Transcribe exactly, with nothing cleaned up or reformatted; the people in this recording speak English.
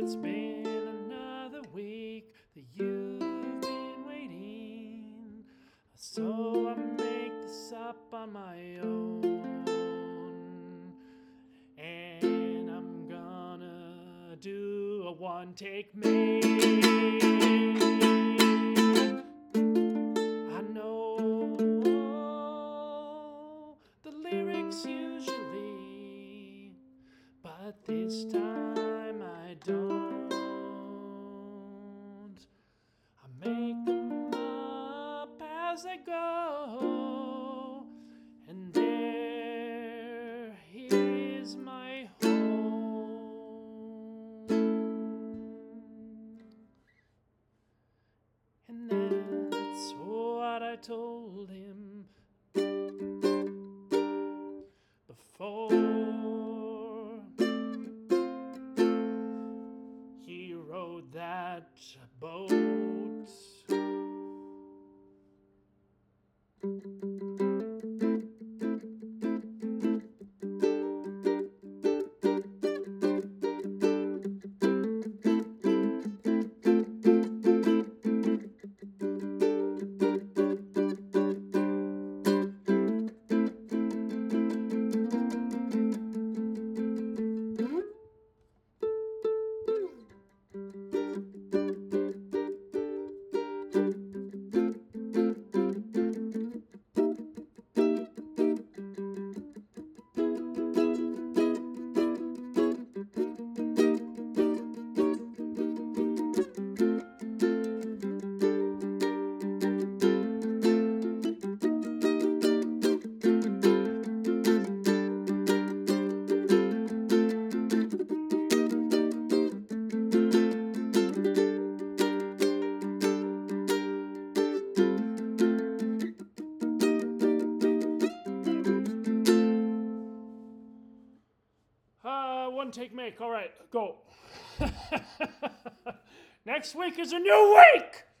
it's been another week that you've been waiting. So I make this up on my own. And I'm gonna do a one take make. I know the lyrics usually, but this time I don't. I make them up as I go, and there is my home. And that's what I told him before he rode that boat. Uh, one take make. All right, go. Next week is a new week.